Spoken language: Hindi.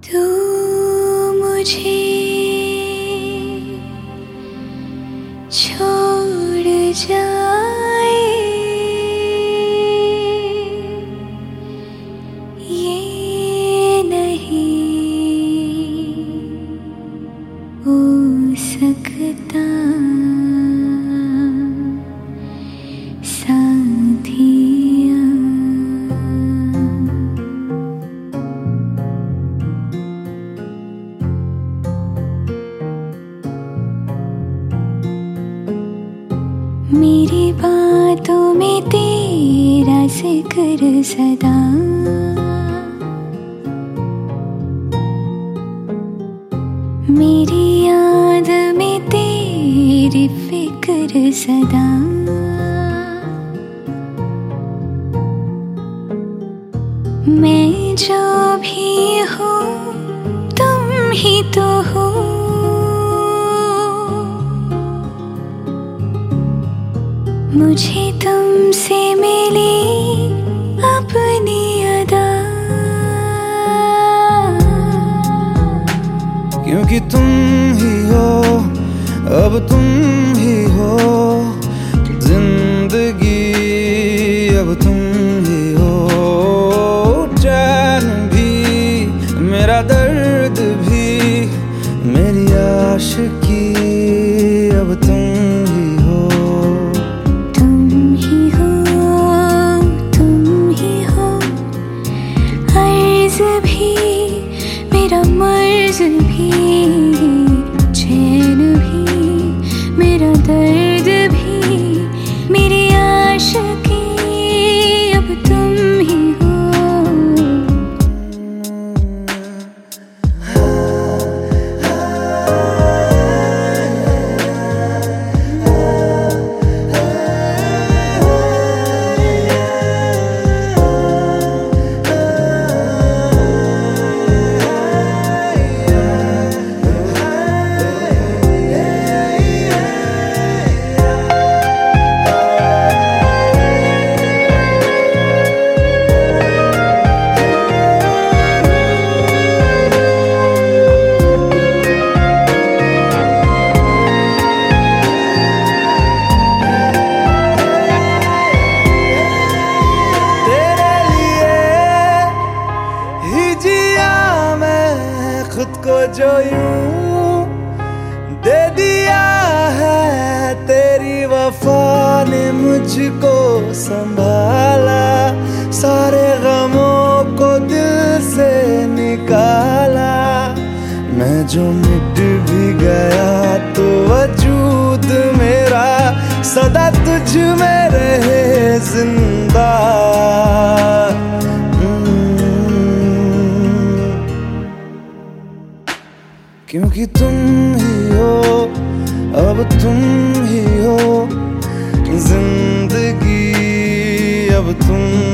तू मुझे छोड़ जाए ये नहीं हो सकता साथिया। मेरी बातों में तेरा जिक्र सदा, मेरी याद में तेरी फिक्र सदा। मैं जो भी हूँ तुम ही तो हो, मुझे तुमसे मिली अपनी अदा। क्योंकि तुम ही हो, अब तुम ही हो जिंदगी, अब तुम ही हो चैन भी, मेरा दर्द भी, मेरी आशिकी, अब तुम ही हो। तुम ही हो, तुम ही हो, अर्ज़ भी मेरा मर्ज़ भी, चैन भी मेरा दर्द भी, मेरी आशिकी, अब तुम ही हो। खुद को जो यूं दे दिया है, तेरी वफा ने मुझको संभाला, सारे गमों को दिल से निकाला। मैं जो मिट भी गया तो वजूद मेरा सदा तुझ में रहे जिंदा। क्योंकि तुम ही हो, अब तुम ही हो जिंदगी, अब तुम